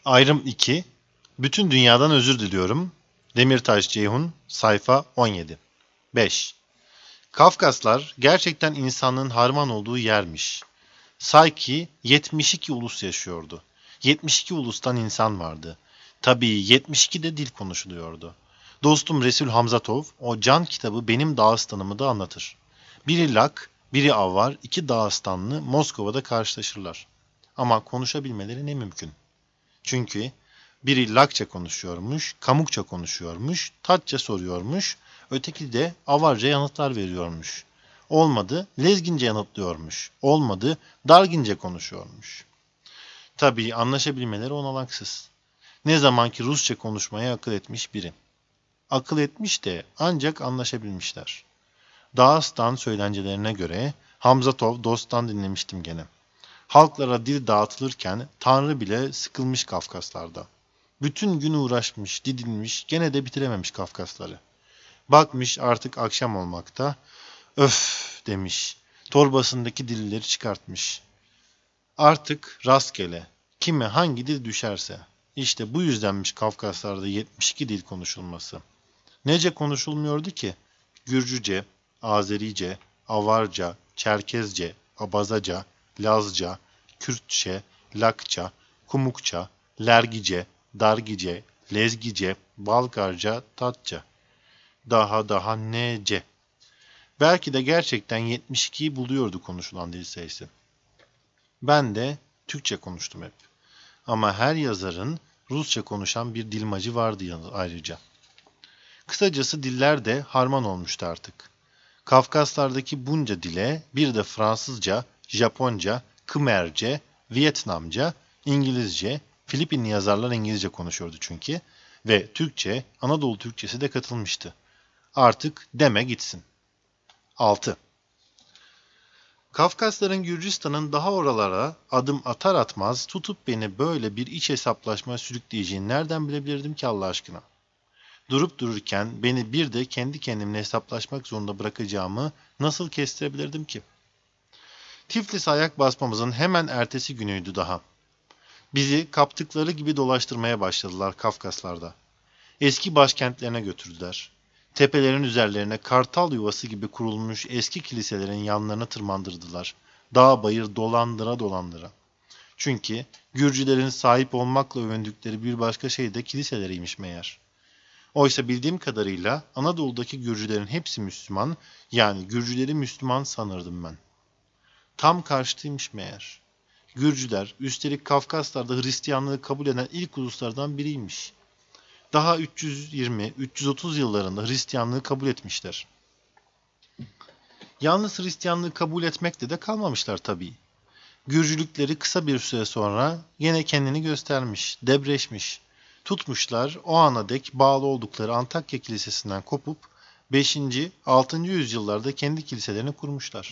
Ayrım 2. Bütün dünyadan özür diliyorum. Demirtaş Ceyhun, sayfa 17. 5. Kafkaslar gerçekten insanlığın harman olduğu yermiş. Say ki 72 ulus yaşıyordu. 72 ulustan insan vardı. Tabii 72 de dil konuşuluyordu. Dostum Resul Hamzatov o can kitabı benim Dağıstan'ımı da anlatır. Biri Lak, biri Avvar, iki Dağıstanlı Moskova'da karşılaşırlar. Ama konuşabilmeleri ne mümkün. Çünkü biri Lakça konuşuyormuş, Kamukça konuşuyormuş, Tatça soruyormuş, öteki de Avarca yanıtlar veriyormuş. Olmadı, Lezgince yanıtlıyormuş. Olmadı, Dargince konuşuyormuş. Tabii anlaşabilmeleri olanaksız. Ne zamanki Rusça konuşmaya akıl etmiş biri. Akıl etmiş de ancak anlaşabilmişler. Dağıstan söylencelerine göre Hamzatov Dost'tan dinlemiştim gene. Halklara dil dağıtılırken Tanrı bile sıkılmış Kafkaslarda. Bütün gün uğraşmış, didinmiş, gene de bitirememiş Kafkasları. Bakmış artık akşam olmakta. Öf demiş. Torbasındaki dilleri çıkartmış. Artık rastgele. Kime hangi dil düşerse. İşte bu yüzdenmiş Kafkaslarda 72 dil konuşulması. Nece konuşulmuyordu ki? Gürcüce, Azerice, Avarca, Çerkezce, Abazaca, Lazca, Kürtçe, Lakça, Kumukça, Lergice, Dargice, Lezgice, Balgarca, Tatça. Daha nece. Belki de gerçekten 72'yi buluyordu konuşulan dil sayısı. Ben de Türkçe konuştum hep. Ama her yazarın Rusça konuşan bir dilmacı vardı ayrıca. Kısacası diller de harman olmuştu artık. Kafkaslardaki bunca dile bir de Fransızca, Japonca, Khmerce, Vietnamca, İngilizce, Filipinli yazarlar İngilizce konuşuyordu çünkü ve Türkçe, Anadolu Türkçesi de katılmıştı. Artık deme gitsin. 6. Kafkasların Gürcistan'ın daha oralara adım atar atmaz tutup beni böyle bir iç hesaplaşmaya sürükleyeceğini nereden bilebilirdim ki Allah aşkına? Durup dururken beni bir de kendi kendimle hesaplaşmak zorunda bırakacağımı nasıl kestirebilirdim ki? Tiflis'e ayak basmamızın hemen ertesi günüydü daha. Bizi kaptıkları gibi dolaştırmaya başladılar Kafkaslarda. Eski başkentlerine götürdüler. Tepelerin üzerlerine kartal yuvası gibi kurulmuş eski kiliselerin yanlarına tırmandırdılar. Dağ bayır dolandıra dolandıra. Çünkü Gürcülerin sahip olmakla övündükleri bir başka şey de kiliseleriymiş meğer. Oysa bildiğim kadarıyla Anadolu'daki Gürcülerin hepsi Müslüman, yani Gürcüleri Müslüman sanırdım ben. Tam karşıtıymış meğer. Gürcüler, üstelik Kafkaslar'da Hristiyanlığı kabul eden ilk uluslardan biriymiş. Daha 320-330 yıllarında Hristiyanlığı kabul etmişler. Yalnız Hristiyanlığı kabul etmekle de kalmamışlar tabii. Gürcülükleri kısa bir süre sonra yine kendini göstermiş, debreşmiş. Tutmuşlar o ana dek bağlı oldukları Antakya Kilisesi'nden kopup 5. 6. yüzyıllarda kendi kiliselerini kurmuşlar.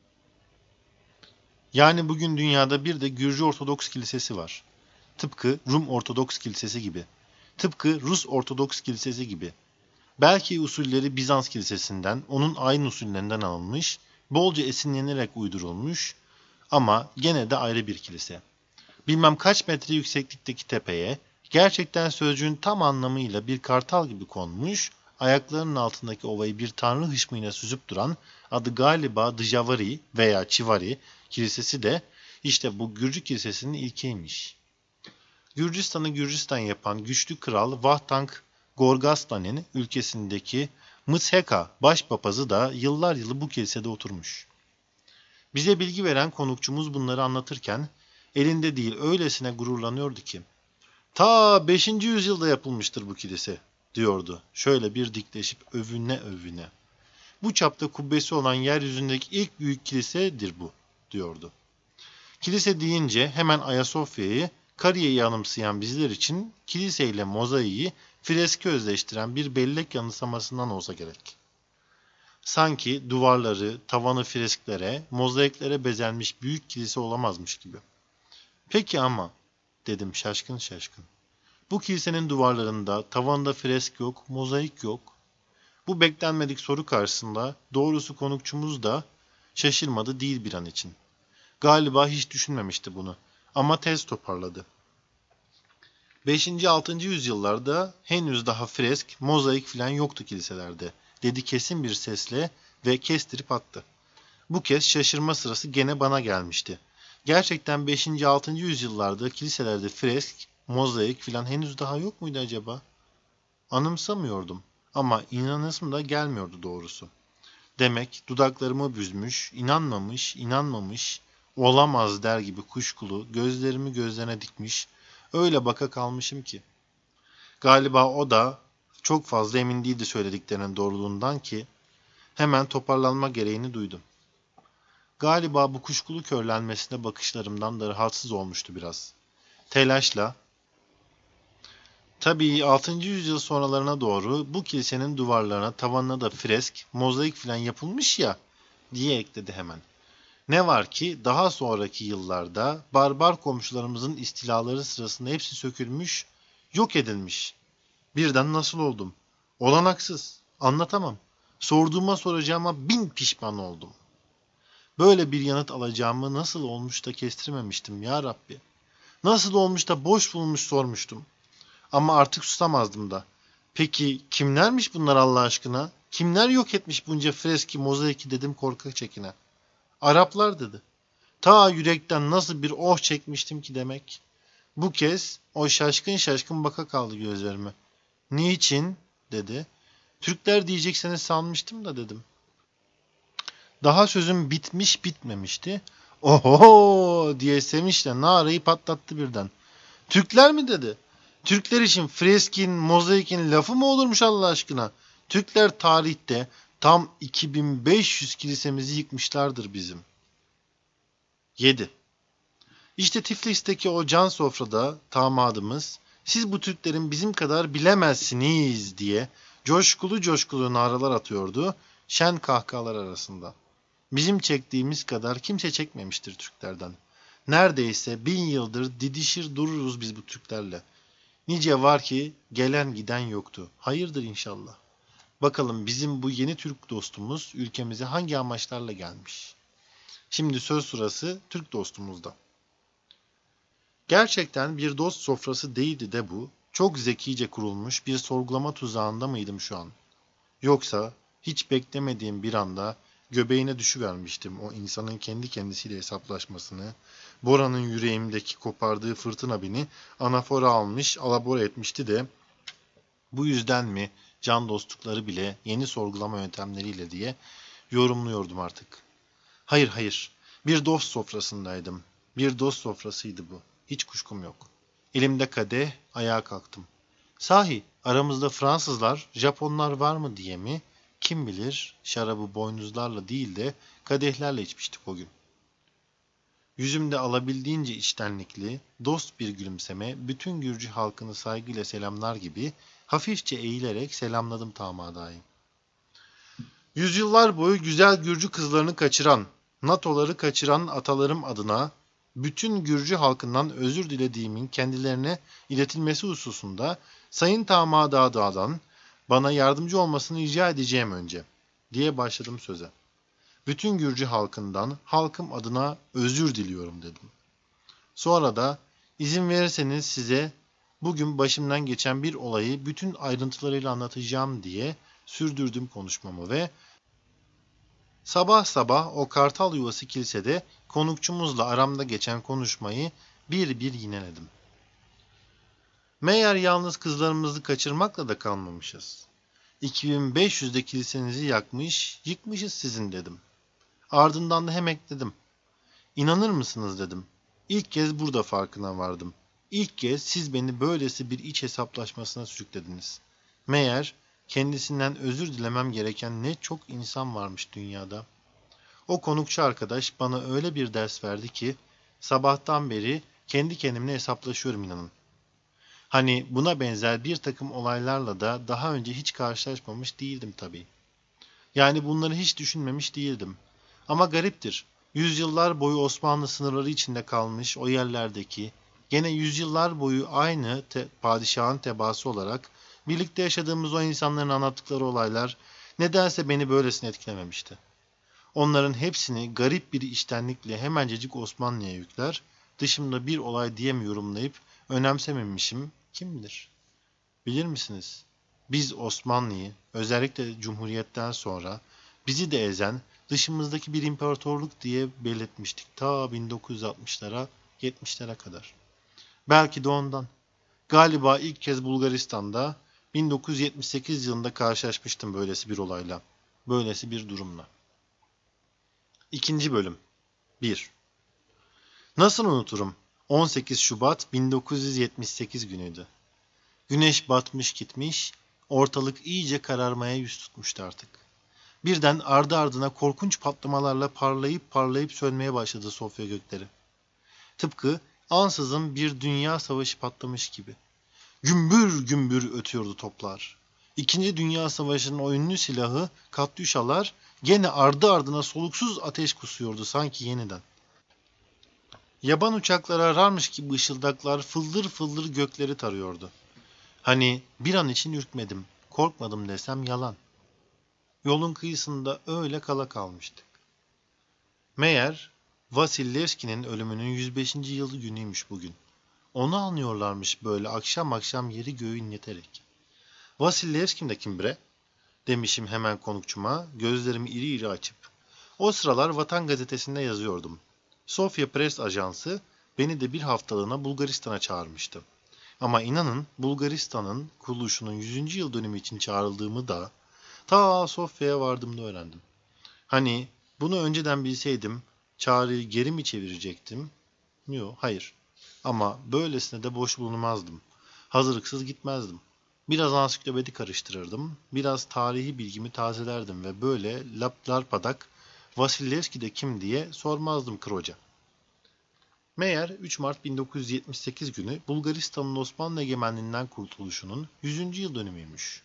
Yani bugün dünyada bir de Gürcü Ortodoks Kilisesi var. Tıpkı Rum Ortodoks Kilisesi gibi. Tıpkı Rus Ortodoks Kilisesi gibi. Belki usulleri Bizans Kilisesi'nden, onun aynı usullerinden alınmış, bolca esinlenerek uydurulmuş ama gene de ayrı bir kilise. Bilmem kaç metre yükseklikteki tepeye, gerçekten sözcüğün tam anlamıyla bir kartal gibi konmuş, ayaklarının altındaki ovayı bir tanrı hışmıyla süzüp duran, adı galiba Djavari veya Çivari kilisesi de işte bu Gürcü kilisesinin ilkiymiş. Gürcistan'ı Gürcistan yapan güçlü kral Vahdang Gorgastan'ın ülkesindeki Mtsheka başpapazı da yıllar yılı bu kilisede oturmuş. Bize bilgi veren konukçumuz bunları anlatırken elinde değil öylesine gururlanıyordu ki ta 5. yüzyılda yapılmıştır bu kilise diyordu. Şöyle bir dikleşip övüne övüne. Bu çapta kubbesi olan yeryüzündeki ilk büyük kilisedir bu diyordu. Kilise deyince hemen Ayasofya'yı, Kariye'yi anımsayan bizler için kiliseyle mozaiği freski özleştiren bir bellek yanılsamasından olsa gerek. Sanki duvarları, tavanı fresklere, mozaiklere bezenmiş büyük kilise olamazmış gibi. Peki ama, dedim şaşkın şaşkın. Bu kilisenin duvarlarında, tavanında fresk yok, mozaik yok. Bu beklenmedik soru karşısında doğrusu konukçumuz da şaşırmadı değil bir an için. Galiba hiç düşünmemişti bunu ama tez toparladı. Beşinci 6. yüzyıllarda henüz daha fresk, mozaik filan yoktu kiliselerde, dedi kesin bir sesle ve kestirip attı. Bu kez şaşırma sırası gene bana gelmişti. Gerçekten beşinci 6. yüzyıllarda kiliselerde fresk, mozaik filan henüz daha yok muydu acaba? Anımsamıyordum ama inanasım da gelmiyordu doğrusu. Demek dudaklarımı büzmüş, inanmamış, olamaz der gibi kuşkulu, gözlerimi gözlerine dikmiş, öyle baka kalmışım ki. Galiba o da çok fazla emin değildi söylediklerinin doğruluğundan ki hemen toparlanma gereğini duydum. Galiba bu kuşkulu körlenmesine bakışlarımdan da rahatsız olmuştu biraz. Telaşla, tabii 6. yüzyıl sonralarına doğru bu kilisenin duvarlarına, tavanına da fresk, mozaik filan yapılmış ya, diye ekledi hemen. Ne var ki daha sonraki yıllarda barbar komşularımızın istilaları sırasında hepsi sökülmüş, yok edilmiş. Birden nasıl oldum? Olanaksız, anlatamam. Sorduğuma soracağıma bin pişman oldum. Böyle bir yanıt alacağımı nasıl olmuş da kestirmemiştim ya Rabbi. Nasıl olmuş da boş bulmuş sormuştum. Ama artık susamazdım da. Peki kimlermiş bunlar Allah aşkına? Kimler yok etmiş bunca freski, mozaiki dedim korkak çekine. Araplar dedi. Ta yürekten nasıl bir oh çekmiştim ki demek. Bu kez o şaşkın şaşkın baka kaldı gözlerime. Niçin? Dedi. Türkler diyecekseniz sanmıştım da dedim. Daha sözüm bitmiş bitmemişti. Oho diye sevinçle narayı patlattı birden. Türkler mi dedi? Türkler için freskin, mozaikin lafı mı olurmuş Allah aşkına? Türkler tarihte tam 2500 kilisemizi yıkmışlardır bizim. 7. İşte Tiflis'teki o can sofrada damadımız, siz bu Türklerin bizim kadar bilemezsiniz diye coşkulu coşkulu naralar atıyordu şen kahkahalar arasında. Bizim çektiğimiz kadar kimse çekmemiştir Türklerden. Neredeyse 1000 yıldır didişir dururuz biz bu Türklerle. Nice var ki gelen giden yoktu. Hayırdır inşallah. Bakalım bizim bu yeni Türk dostumuz ülkemize hangi amaçlarla gelmiş? Şimdi söz sırası Türk dostumuzda. Gerçekten bir dost sofrası değildi de bu, çok zekice kurulmuş bir sorgulama tuzağında mıydım şu an? Yoksa hiç beklemediğim bir anda göbeğine düşüvermiştim o insanın kendi kendisiyle hesaplaşmasını, Bora'nın yüreğimdeki kopardığı fırtına beni anafora almış, alabora etmişti de bu yüzden mi can dostlukları bile yeni sorgulama yöntemleriyle diye yorumluyordum artık. Hayır hayır, bir dost sofrasındaydım. Bir dost sofrasıydı bu. Hiç kuşkum yok. Elimde kadeh, ayağa kalktım. Sahi aramızda Fransızlar, Japonlar var mı diye mi? Kim bilir şarabı boynuzlarla değil de kadehlerle içmiştik o gün. Yüzümde alabildiğince içtenlikli, dost bir gülümseme, bütün Gürcü halkını saygıyla selamlar gibi hafifçe eğilerek selamladım tamadayı. Yüzyıllar boyu güzel Gürcü kızlarını kaçıran, NATO'ları kaçıran atalarım adına bütün Gürcü halkından özür dilediğimin kendilerine iletilmesi hususunda Sayın Tamadağ'dan bana yardımcı olmasını rica edeceğim önce, diye başladım söze. Bütün Gürcü halkından halkım adına özür diliyorum dedim. Sonra da izin verirseniz size bugün başımdan geçen bir olayı bütün ayrıntılarıyla anlatacağım diye sürdürdüm konuşmamı ve sabah sabah o kartal yuvası kilisede konukçumuzla aramda geçen konuşmayı bir bir yineledim. Meğer yalnız kızlarımızı kaçırmakla da kalmamışız. 2500'de kilisenizi yakmış, yıkmışız sizin dedim. Ardından da hem ekledim. İnanır mısınız dedim. İlk kez burada farkına vardım. İlk kez siz beni böylesi bir iç hesaplaşmasına sürüklediniz. Meğer kendisinden özür dilemem gereken ne çok insan varmış dünyada. O konukçu arkadaş bana öyle bir ders verdi ki sabahtan beri kendi kendimle hesaplaşıyorum inanın. Hani buna benzer bir takım olaylarla da daha önce hiç karşılaşmamış değildim tabii. Yani bunları hiç düşünmemiş değildim. Ama gariptir. Yüzyıllar boyu Osmanlı sınırları içinde kalmış o yerlerdeki, gene yüzyıllar boyu aynı padişahın tebaası olarak birlikte yaşadığımız o insanların anlattıkları olaylar nedense beni böylesine etkilememişti. Onların hepsini garip bir içtenlikle hemencecik Osmanlı'ya yükler, dışımda bir olay diye mi yorumlayıp önemsememişim kim bilir? Bilir misiniz? Biz Osmanlı'yı, özellikle Cumhuriyet'ten sonra bizi de ezen dışımızdaki bir imparatorluk diye belirtmiştik ta 1960'lara, 70'lere kadar. Belki de ondan. Galiba ilk kez Bulgaristan'da 1978 yılında karşılaşmıştım böylesi bir olayla, böylesi bir durumla. İkinci bölüm 1. Nasıl unuturum? 18 Şubat 1978 günüydü. Güneş batmış gitmiş, ortalık iyice kararmaya yüz tutmuştu artık. Birden ardı ardına korkunç patlamalarla parlayıp parlayıp sönmeye başladı Sofya gökleri. Tıpkı ansızın bir dünya savaşı patlamış gibi. Gümbür gümbür ötüyordu toplar. İkinci Dünya Savaşı'nın o ünlü silahı katyuşalar gene ardı ardına soluksuz ateş kusuyordu sanki yeniden. Yaban uçakları ararmış gibi ışıldaklar fıldır fıldır gökleri tarıyordu. Hani bir an için ürkmedim, korkmadım desem yalan. Yolun kıyısında öyle kala kalmıştık. Meğer Vasillevski'nin ölümünün 105. yıl günüymüş bugün. Onu anıyorlarmış böyle akşam akşam yeri göğü inleterek. Vasillevski de kim bre? Demişim hemen konukçuma, gözlerimi iri iri açıp. O sıralar Vatan Gazetesi'nde yazıyordum. Sofya Press Ajansı beni de bir haftalığına Bulgaristan'a çağırmıştı. Ama inanın Bulgaristan'ın kuruluşunun 100. yıl dönümü için çağrıldığımı da ta Sofya'ya vardığımda öğrendim. Hani bunu önceden bilseydim çağrıyı geri mi çevirecektim? Yok, hayır. Ama böylesine de boş bulunmazdım. Hazırlıksız gitmezdim. Biraz ansiklopedi karıştırırdım, biraz tarihi bilgimi tazelerdim ve böyle larpadak Vasillevski de kim diye sormazdım Kroca. Meğer 3 Mart 1978 günü Bulgaristan'ın Osmanlı egemenliğinden kurtuluşunun 100. yıl dönümüymüş.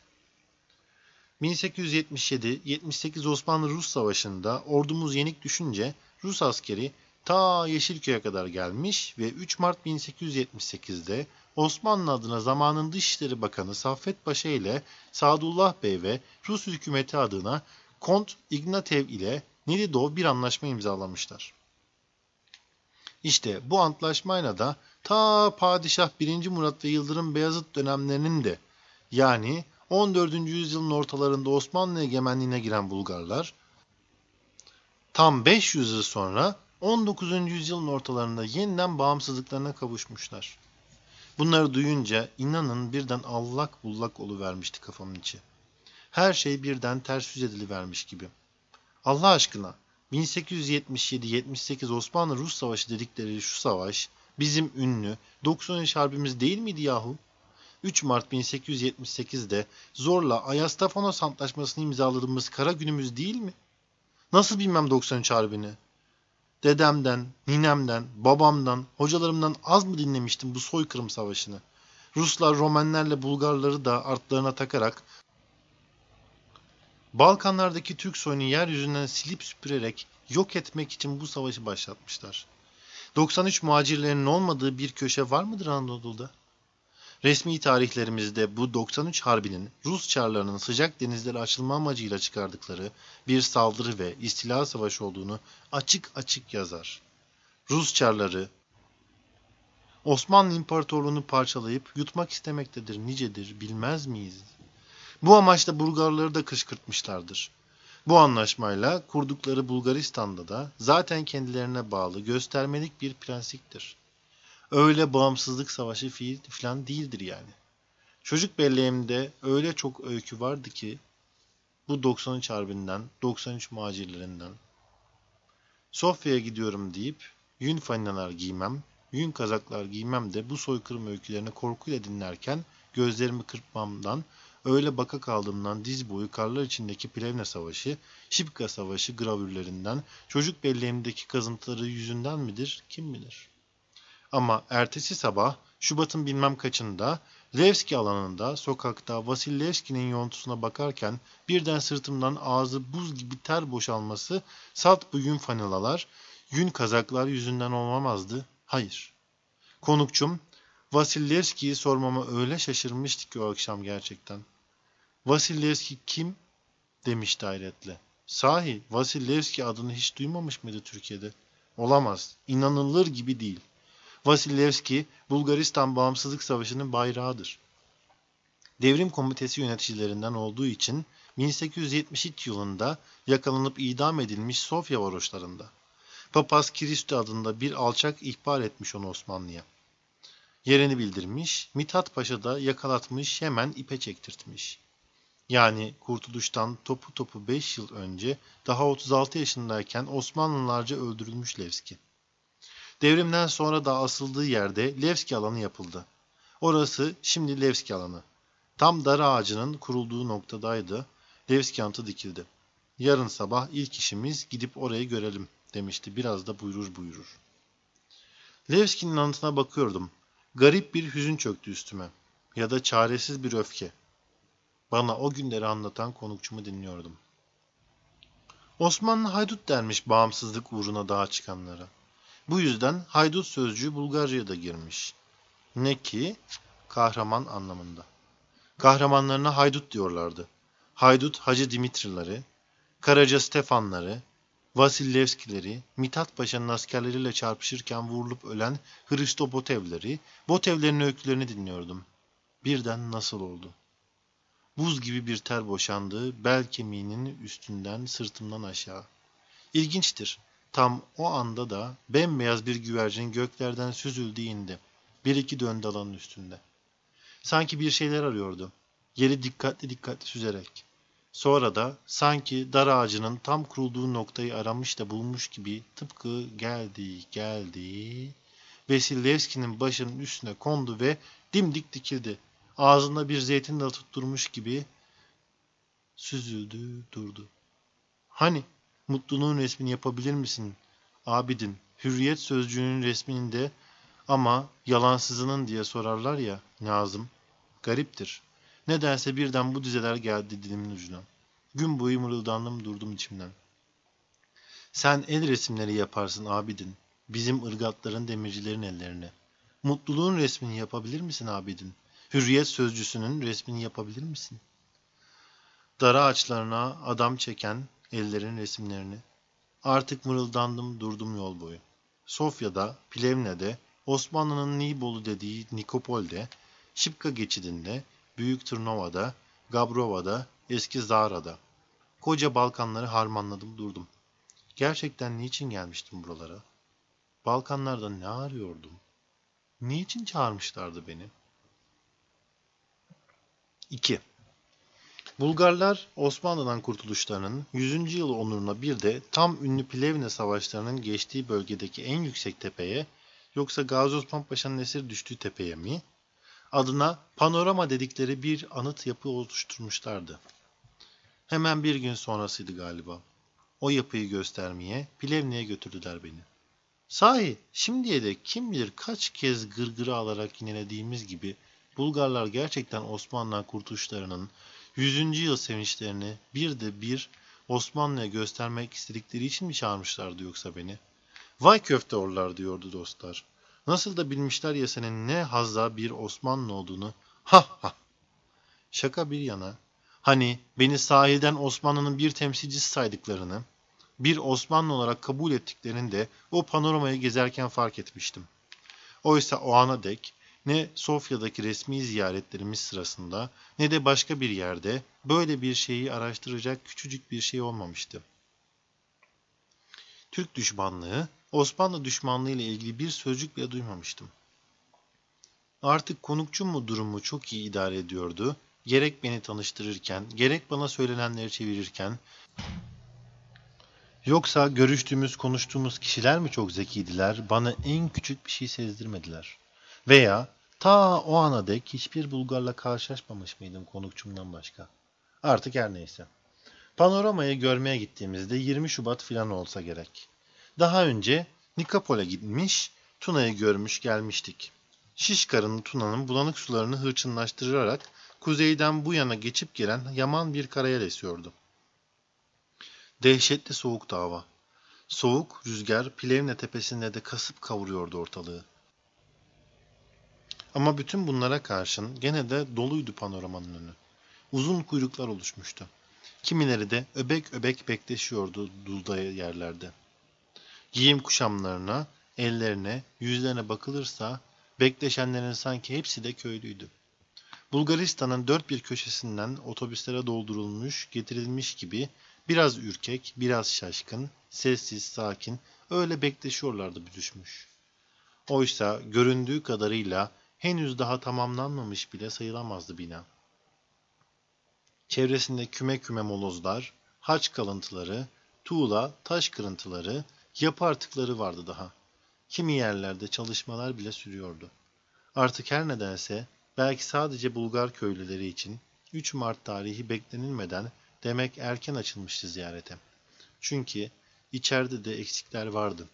1877-78 Osmanlı-Rus Savaşı'nda ordumuz yenik düşünce Rus askeri ta Yeşilköy'e kadar gelmiş ve 3 Mart 1878'de Osmanlı adına zamanın Dışişleri Bakanı Saffet Paşa ile Sadullah Bey ve Rus hükümeti adına Kont Ignatev ile Nelidov bir anlaşma imzalamışlar. İşte bu antlaşmayla da ta Padişah 1. Murat ve Yıldırım Beyazıt dönemlerinin de yani 14. yüzyılın ortalarında Osmanlı egemenliğine giren Bulgarlar tam 500 yıl sonra 19. yüzyılın ortalarında yeniden bağımsızlıklarına kavuşmuşlar. Bunları duyunca inanın birden allak bullak oluvermişti kafamın içi. Her şey birden ters yüz edilivermiş gibi. Allah aşkına 1877-78 Osmanlı-Rus Savaşı dedikleri şu savaş bizim ünlü 93 Harbimiz değil miydi yahu? 3 Mart 1878'de zorla Ayastafanos Antlaşması'nı imzaladığımız kara günümüz değil mi? Nasıl bilmem 93 Harbi'ni? Dedemden, ninemden, babamdan, hocalarımdan az mı dinlemiştim bu soykırım savaşını? Ruslar Romenlerle Bulgarları da artlarına takarak Balkanlardaki Türk soyunu yeryüzünden silip süpürerek yok etmek için bu savaşı başlatmışlar. 93 muhacirlerinin olmadığı bir köşe var mıdır Anadolu'da? Resmi tarihlerimizde bu 93 Harbi'nin Rus çarlarının sıcak denizlere açılma amacıyla çıkardıkları bir saldırı ve istila savaşı olduğunu açık açık yazar. Rus çarları Osmanlı İmparatorluğunu parçalayıp yutmak istemektedir nicedir bilmez miyiz? Bu amaçla Bulgarları da kışkırtmışlardır. Bu anlaşmayla kurdukları Bulgaristan'da da zaten kendilerine bağlı göstermelik bir prensiptir. Öyle bağımsızlık savaşı filan değildir yani. Çocuk belleğimde öyle çok öykü vardı ki bu 93 Harbi'nden, 93 muhacirlerinden. Sofya'ya gidiyorum deyip yün falinalar giymem, yün kazaklar giymem de bu soykırım öykülerini korkuyla dinlerken gözlerimi kırpmamdan, öyle baka kaldığımdan diz boyu karlar içindeki Plevne Savaşı, Şipka Savaşı gravürlerinden, çocuk belleğimdeki kazıntıları yüzünden midir, kim bilir. Ama ertesi sabah Şubat'ın bilmem kaçında Levski alanında sokakta Vasillevski'nin yontusuna bakarken birden sırtımdan ağzı buz gibi ter boşalması salt bu yün fanilalar, yün kazaklar yüzünden olmamazdı. Hayır. Konukçum Vasillevski'yi sormama öyle şaşırmıştı ki o akşam gerçekten. Vasillevski kim? Demişti hayretle. Sahi Vasillevski adını hiç duymamış mıydı Türkiye'de? Olamaz. İnanılır gibi değil. Vasilevski, Bulgaristan Bağımsızlık Savaşı'nın bayrağıdır. Devrim Komitesi yöneticilerinden olduğu için 1873 yılında yakalanıp idam edilmiş Sofya varoşlarında. Papaz Kiristü adında bir alçak ihbar etmiş onu Osmanlı'ya. Yerini bildirmiş, Mithat Paşa da yakalatmış, hemen ipe çektirtmiş. Yani kurtuluştan topu topu 5 yıl önce daha 36 yaşındayken Osmanlılarca öldürülmüş Levski. Devrimden sonra da asıldığı yerde Levski alanı yapıldı. Orası şimdi Levski alanı. Tam dar ağacının kurulduğu noktadaydı. Levski anıtı dikildi. Yarın sabah ilk işimiz gidip orayı görelim demişti. Biraz da buyurur buyurur. Levski'nin anıtına bakıyordum. Garip bir hüzün çöktü üstüme. Ya da çaresiz bir öfke. Bana o günleri anlatan konukçumu dinliyordum. Osmanlı haydut dermiş bağımsızlık uğruna dağa çıkanlara. Bu yüzden haydut sözcüğü Bulgarca'ya da girmiş. Ne ki kahraman anlamında. Kahramanlarına haydut diyorlardı. Haydut Hacı Dimitrileri, Karaca Stefanları, Vasillevskileri, Mithat Paşa'nın askerleriyle çarpışırken vurulup ölen Hristo Botevleri, Botevlerin öykülerini dinliyordum. Birden nasıl oldu? Buz gibi bir ter boşandı, bel kemiğinin üstünden, sırtımdan aşağı. İlginçtir. Tam o anda da bembeyaz bir güvercin göklerden süzüldü indi. Bir iki döndü alanın üstünde. Sanki bir şeyler arıyordu. Yeri dikkatli dikkatli süzerek. Sonra da sanki dar ağacının tam kurulduğu noktayı aramış da bulmuş gibi tıpkı geldi. Vesilevski'nin başının üstüne kondu ve dimdik dikildi. Ağzında bir zeytin dalı tutturmuş gibi süzüldü durdu. Hani mutluluğun resmini yapabilir misin Abidin? Hürriyet sözcüğünün resmini de ama yalansızının diye sorarlar ya Nazım. Gariptir. Nedense birden bu dizeler geldi dilimin ucuna. Gün boyu mırıldandım durdum içimden. Sen el resimleri yaparsın Abidin. Bizim ırgatların demircilerin ellerine. Mutluluğun resmini yapabilir misin Abidin? Hürriyet sözcüsünün resmini yapabilir misin? Dar ağaçlarına adam çeken ellerin resimlerini. Artık mırıldandım durdum yol boyu. Sofya'da, Plevne'de, Osmanlı'nın Nibolu dediği Nikopol'de, Şipka geçidinde, Büyük Tırnova'da, Gabrova'da, Eski Zara'da. Koca Balkanları harmanladım durdum. Gerçekten niçin gelmiştim buralara? Balkanlarda ne arıyordum? Niçin çağırmışlardı beni? 2. Bulgarlar Osmanlı'dan kurtuluşlarının 100. yılı onuruna bir de tam ünlü Plevne savaşlarının geçtiği bölgedeki en yüksek tepeye, yoksa Gazi Osman Paşa'nın esir düştüğü tepeye mi, adına panorama dedikleri bir anıt yapı oluşturmuşlardı. Hemen bir gün sonrasıydı galiba. O yapıyı göstermeye Plevne'ye götürdüler beni. Sahi şimdiye de kim bilir kaç kez gırgırı alarak yinelediğimiz gibi Bulgarlar gerçekten Osmanlı kurtuluşlarının 100. yıl sevinçlerini bir Osmanlı'ya göstermek istedikleri için mi çağırmışlardı yoksa beni? Vay köfteorlar diyordu dostlar. Nasıl da bilmişler ya senin ne hazza bir Osmanlı olduğunu. Ha ha. Şaka bir yana. Hani beni sahilden Osmanlı'nın bir temsilcisi saydıklarını, bir Osmanlı olarak kabul ettiklerini de o panoramayı gezerken fark etmiştim. Oysa o ana dek ne Sofya'daki resmi ziyaretlerimiz sırasında ne de başka bir yerde böyle bir şeyi araştıracak küçücük bir şey olmamıştı. Türk düşmanlığı, Osmanlı düşmanlığı ile ilgili bir sözcük bile duymamıştım. Artık konukçum mu durumu çok iyi idare ediyordu, gerek beni tanıştırırken, gerek bana söylenenleri çevirirken, yoksa görüştüğümüz, konuştuğumuz kişiler mi çok zekiydiler, bana en küçük bir şey sezdirmediler. Veya ta o ana dek hiçbir Bulgarla karşılaşmamış mıydım konukçumdan başka? Artık her neyse. Panoramayı görmeye gittiğimizde 20 Şubat filan olsa gerek. Daha önce Nikopol'e gitmiş, Tuna'yı görmüş gelmiştik. Şiş karınlı Tuna'nın bulanık sularını hırçınlaştırarak kuzeyden bu yana geçip gelen yaman bir karayel esiyordu. Dehşetli soğuktu hava. Soğuk rüzgar Plevne tepesinde de kasıp kavuruyordu ortalığı. Ama bütün bunlara karşın gene de doluydu panoramanın önü. Uzun kuyruklar oluşmuştu. Kimileri de öbek öbek bekleşiyordu dulda yerlerde. Giyim kuşamlarına, ellerine, yüzlerine bakılırsa bekleşenlerin sanki hepsi de köylüydü. Bulgaristan'ın dört bir köşesinden otobüslere doldurulmuş, getirilmiş gibi biraz ürkek, biraz şaşkın, sessiz, sakin öyle bekleşiyorlardı büzüşmüş. Oysa göründüğü kadarıyla henüz daha tamamlanmamış bile sayılamazdı bina. Çevresinde küme küme molozlar, haç kalıntıları, tuğla, taş kırıntıları, yapı artıkları vardı daha. Kimi yerlerde çalışmalar bile sürüyordu. Artık her nedense belki sadece Bulgar köylüleri için 3 Mart tarihi beklenilmeden demek erken açılmıştı ziyarete. Çünkü içeride de eksikler vardı.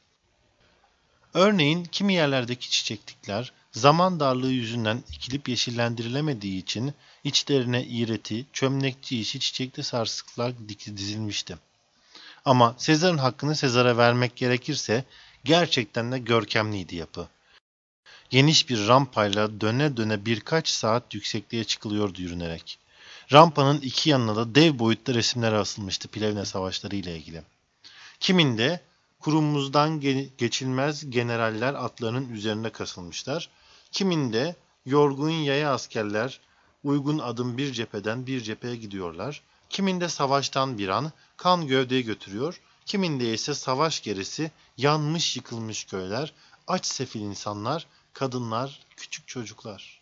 Örneğin kimi yerlerdeki çiçeklikler zaman darlığı yüzünden ekilip yeşillendirilemediği için içlerine iğreti, çömlekçi işi çiçekli sarsıklar dizilmişti. Ama Sezar'ın hakkını Sezar'a vermek gerekirse gerçekten de görkemliydi yapı. Geniş bir rampayla döne döne birkaç saat yüksekliğe çıkılıyordu yürünerek. Rampanın iki yanına da dev boyutta resimler asılmıştı Plevne savaşları ile ilgili. Kiminde kurumuzdan geçilmez generaller atlarının üzerine kasılmışlar. Kiminde yorgun yaya askerler uygun adım bir cepheden bir cepheye gidiyorlar. Kiminde savaştan bir an kan gövdeyi götürüyor. Kiminde ise savaş gerisi yanmış yıkılmış köyler, aç sefil insanlar, kadınlar, küçük çocuklar.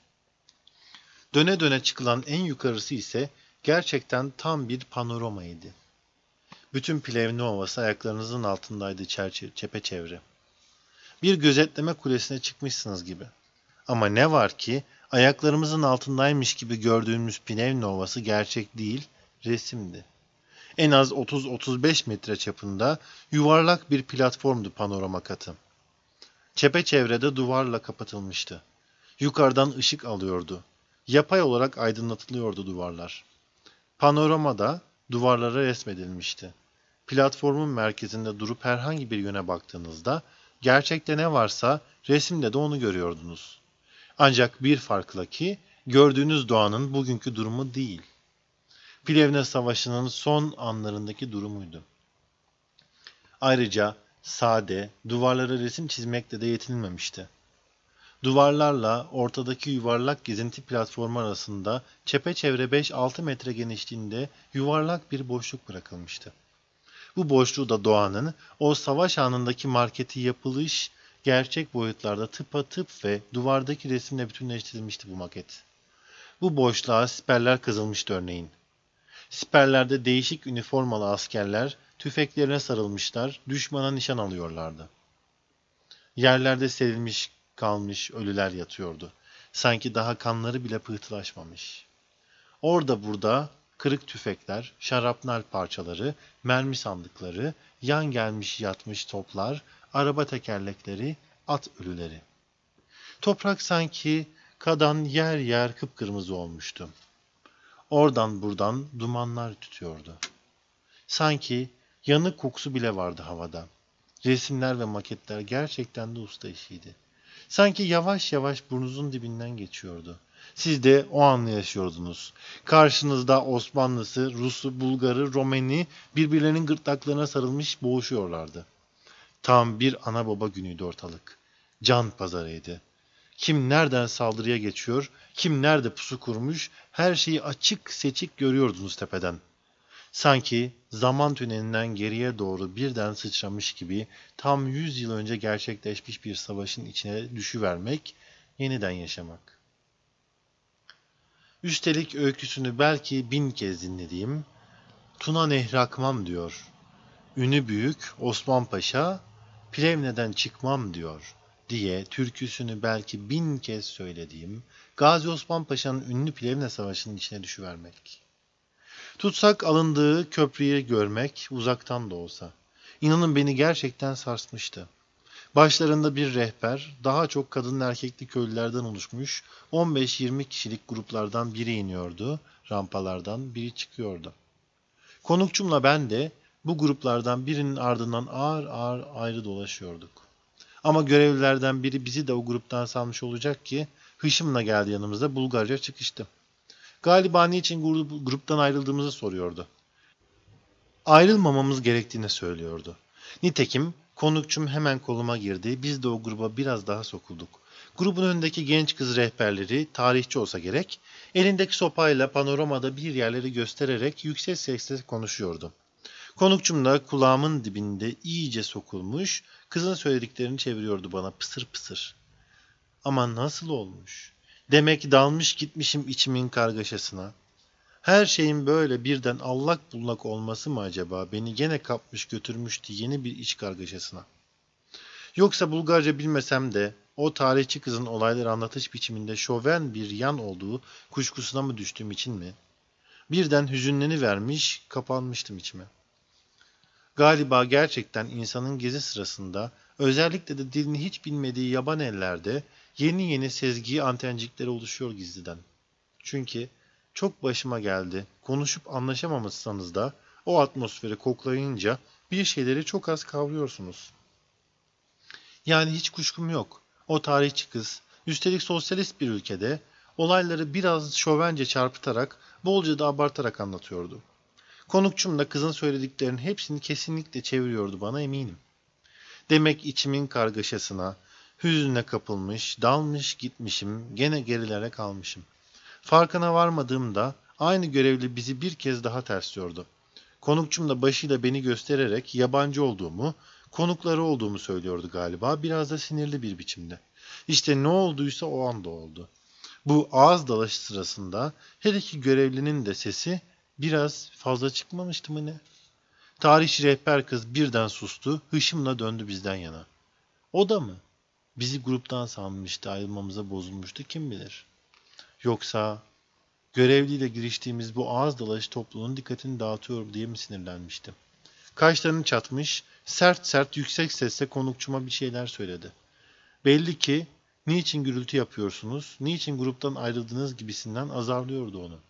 Döne döne çıkılan en yukarısı ise gerçekten tam bir panoramaydı. Bütün Plevne Ovası ayaklarınızın altındaydı çepeçevre. Bir gözetleme kulesine çıkmışsınız gibi. Ama ne var ki ayaklarımızın altındaymış gibi gördüğümüz Plevne Ovası gerçek değil, resimdi. En az 30-35 metre çapında yuvarlak bir platformdu panorama katı. Çepeçevrede duvarla kapatılmıştı. Yukarıdan ışık alıyordu. Yapay olarak aydınlatılıyordu duvarlar. Panoramada duvarlara resmedilmişti. Platformun merkezinde durup herhangi bir yöne baktığınızda gerçekte ne varsa resimde de onu görüyordunuz. Ancak bir farkla ki gördüğünüz doğanın bugünkü durumu değil. Plevne Savaşı'nın son anlarındaki durumuydu. Ayrıca sade, duvarlara resim çizmekle de yetinilmemişti. Duvarlarla ortadaki yuvarlak gezinti platformu arasında çepeçevre 5-6 metre genişliğinde yuvarlak bir boşluk bırakılmıştı. Bu boşluğu da doğanın o savaş anındaki marketi yapılış gerçek boyutlarda tıpatıp ve duvardaki resimle bütünleştirilmişti bu maket. Bu boşluğa siperler kazılmıştı örneğin. Siperlerde değişik üniformalı askerler tüfeklerine sarılmışlar, düşmana nişan alıyorlardı. Yerlerde serilmiş kalmış ölüler yatıyordu. Sanki daha kanları bile pıhtılaşmamış. Orada burada kırık tüfekler, şarapnel parçaları, mermi sandıkları, yan gelmiş yatmış toplar, araba tekerlekleri, at ölüleri. Toprak sanki kadan yer yer kıpkırmızı olmuştu. Oradan buradan dumanlar tütüyordu. Sanki yanık kokusu bile vardı havada. Resimler ve maketler gerçekten de usta işiydi. Sanki yavaş yavaş burnunuzun dibinden geçiyordu. Siz de o anı yaşıyordunuz. Karşınızda Osmanlısı, Rusu, Bulgarı, Romeni birbirlerinin gırtlaklarına sarılmış boğuşuyorlardı. Tam bir ana baba günüydü ortalık. Can pazarıydı. Kim nereden saldırıya geçiyor, kim nerede pusu kurmuş, her şeyi açık seçik görüyordunuz tepeden. Sanki zaman tünelinden geriye doğru birden sıçramış gibi tam 100 yıl önce gerçekleşmiş bir savaşın içine düşüvermek, yeniden yaşamak. Üstelik öyküsünü belki 1000 kez dinlediğim Tuna Nehri akmam diyor. Ünü büyük Osman Paşa Plevne'den çıkmam diyor diye türküsünü belki 1000 kez söylediğim Gazi Osman Paşa'nın ünlü Plevne Savaşı'nın içine düşüvermek. Tutsak alındığı köprüyü görmek uzaktan da olsa. İnanın beni gerçekten sarsmıştı. Başlarında bir rehber, daha çok kadın erkekli köylülerden oluşmuş 15-20 kişilik gruplardan biri iniyordu, rampalardan biri çıkıyordu. Konukçumla ben de bu gruplardan birinin ardından ağır ağır ayrı dolaşıyorduk. Ama görevlilerden biri bizi de o gruptan salmış olacak ki hışımla geldi yanımıza Bulgarca çıkıştı. Galiba niçin gruptan ayrıldığımızı soruyordu. Ayrılmamamız gerektiğini söylüyordu. Nitekim Konukçum hemen koluma girdi. Biz de o gruba biraz daha sokulduk. Grubun önündeki genç kız rehberleri, tarihçi olsa gerek, elindeki sopayla panoramada bir yerleri göstererek yüksek sesle konuşuyordu. Konukçum da kulağımın dibinde iyice sokulmuş, kızın söylediklerini çeviriyordu bana pısır pısır. Ama nasıl olmuş? Demek dalmış gitmişim içimin kargaşasına. Her şeyin böyle birden allak bullak olması mı acaba beni gene kapmış götürmüştü yeni bir iç kargaşasına. Yoksa Bulgarca bilmesem de o tarihçi kızın olayları anlatış biçiminde şoven bir yan olduğu kuşkusuna mı düştüğüm için mi? Birden hüzünlenivermiş, kapanmıştım içime. Galiba gerçekten insanın gezi sırasında, özellikle de dilini hiç bilmediği yaban ellerde yeni yeni sezgi antencikleri oluşuyor gizliden. Çünkü çok başıma geldi. Konuşup anlaşamamışsanız da o atmosferi koklayınca bir şeyleri çok az kavruyorsunuz. Yani hiç kuşkum yok. O tarihçi kız, üstelik sosyalist bir ülkede olayları biraz şovence çarpıtarak, bolca da abartarak anlatıyordu. Konukçum da kızın söylediklerinin hepsini kesinlikle çeviriyordu bana eminim. Demek içimin kargaşasına, hüznüne kapılmış, dalmış gitmişim, gene gerilere kalmışım. Farkına varmadığımda aynı görevli bizi bir kez daha tersliyordu. Konukçum da başıyla beni göstererek yabancı olduğumu, konukları olduğumu söylüyordu galiba, biraz da sinirli bir biçimde. İşte ne olduysa o anda oldu. Bu ağız dalaşı sırasında her iki görevlinin de sesi biraz fazla çıkmamıştı mı ne? Tarihçi rehber kız birden sustu, hışımla döndü bizden yana. O da mı? Bizi gruptan sanmıştı, ayrılmamıza bozulmuştu kim bilir. Yoksa görevliyle giriştiğimiz bu ağız dalaşı topluluğun dikkatini dağıtıyor diye mi sinirlenmiştim? Kaşlarını çatmış, sert sert yüksek sesle konukçuma bir şeyler söyledi. Belli ki niçin gürültü yapıyorsunuz, niçin gruptan ayrıldınız gibisinden azarlıyordu onu.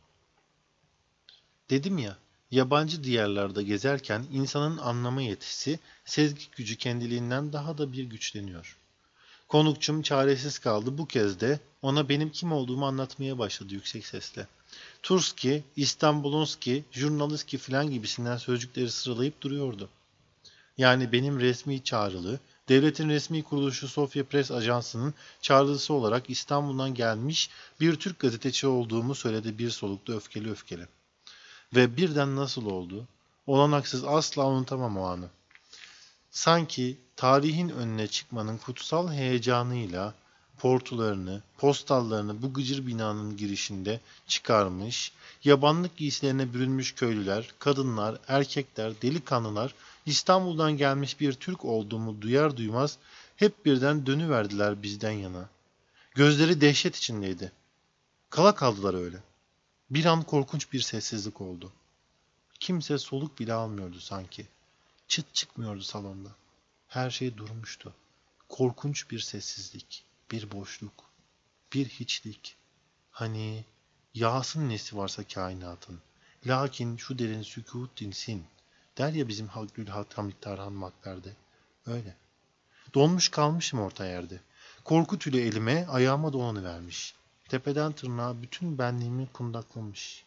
Dedim ya, yabancı diyarlarda gezerken insanın anlama yetisi, sezgi gücü kendiliğinden daha da bir güçleniyor. Konukçum çaresiz kaldı bu kez de ona benim kim olduğumu anlatmaya başladı yüksek sesle. Turski, İstanbulunski, Jurnalistki filan gibisinden sözcükleri sıralayıp duruyordu. Yani benim resmi çağrılı, devletin resmi kuruluşu Sofya Press Ajansı'nın çağrılısı olarak İstanbul'dan gelmiş bir Türk gazeteci olduğumu söyledi bir solukta öfkeli öfkeli. Ve birden nasıl oldu? Olanaksız asla unutamam o anı. Sanki tarihin önüne çıkmanın kutsal heyecanıyla portularını, postallarını bu gıcır binanın girişinde çıkarmış, yabanlık giysilerine bürünmüş köylüler, kadınlar, erkekler, delikanlılar İstanbul'dan gelmiş bir Türk olduğumu duyar duymaz hep birden dönüverdiler bizden yana. Gözleri dehşet içindeydi. Kala kaldılar öyle. Bir an korkunç bir sessizlik oldu. Kimse soluk bile almıyordu sanki. Çıt çıkmıyordu salonda. Her şey durmuştu. Korkunç bir sessizlik, bir boşluk, bir hiçlik. Hani yağsın nesi varsa kainatın. Lakin şu derin sükût dinsin. Der ya bizim Hamid Tarhan Makber'de. Öyle. Donmuş kalmışım orta yerde. Korku tülü elime, ayağıma dolanıvermiş. Tepeden tırnağa bütün benliğimi kundaklamış.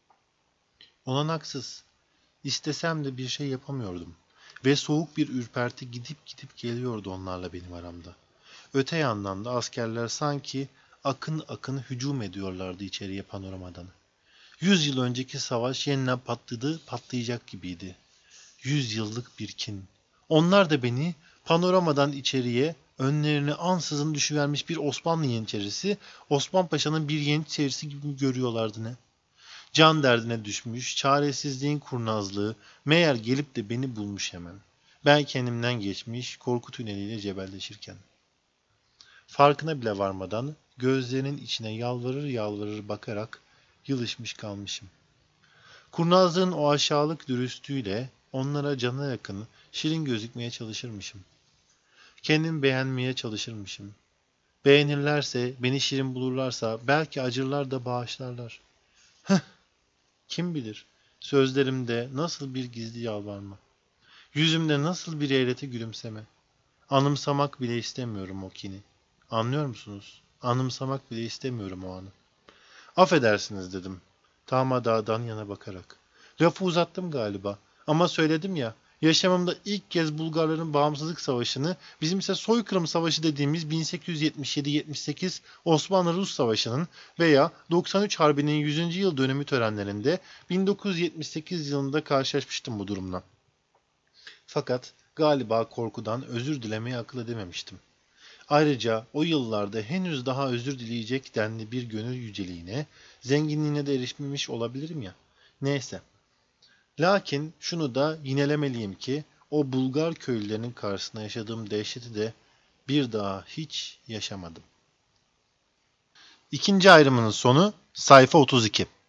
Olanaksız. İstesem de bir şey yapamıyordum. Ve soğuk bir ürperti gidip gidip geliyordu onlarla benim aramda. Öte yandan da askerler sanki akın akın hücum ediyorlardı içeriye panoramadan. 100 yıl önceki savaş yeniden patladı, patlayacak gibiydi. 100 yıllık bir kin. Onlar da beni panoramadan içeriye önlerine ansızın düşüvermiş bir Osmanlı yeniçerisi, Osman Paşa'nın bir yeniçerisi gibi görüyorlardı ne? Can derdine düşmüş, çaresizliğin kurnazlığı meğer gelip de beni bulmuş hemen. Ben kendimden geçmiş, korku tüneliyle cebelleşirken. Farkına bile varmadan gözlerinin içine yalvarır yalvarır bakarak yılışmış kalmışım. Kurnazlığın o aşağılık dürüstlüğüyle onlara cana yakın, şirin gözükmeye çalışırmışım. Kendimi beğenmeye çalışırmışım. Beğenirlerse, beni şirin bulurlarsa belki acırlar da bağışlarlar. Kim bilir, sözlerimde nasıl bir gizli yalvarma, yüzümde nasıl bir eğreti gülümseme. Anımsamak bile istemiyorum o kini. Anlıyor musunuz? Anımsamak bile istemiyorum o anı. Affedersiniz dedim. Tam dağdan yana bakarak. Lafı uzattım galiba. Ama söyledim ya, Yaşamımda ilk kez Bulgarların bağımsızlık savaşını, bizim ise soykırım savaşı dediğimiz 1877-78 Osmanlı-Rus Savaşı'nın veya 93 Harbi'nin 100. yıl dönümü törenlerinde 1978 yılında karşılaşmıştım bu durumla. Fakat galiba korkudan özür dilemeyi akıl edememiştim. Ayrıca o yıllarda henüz daha özür dileyecek denli bir gönül yüceliğine, zenginliğine de erişmemiş olabilirim ya. Neyse. Lakin şunu da yinelemeliyim ki o Bulgar köylülerinin karşısında yaşadığım dehşeti de bir daha hiç yaşamadım. İkinci ayrımının sonu sayfa 32.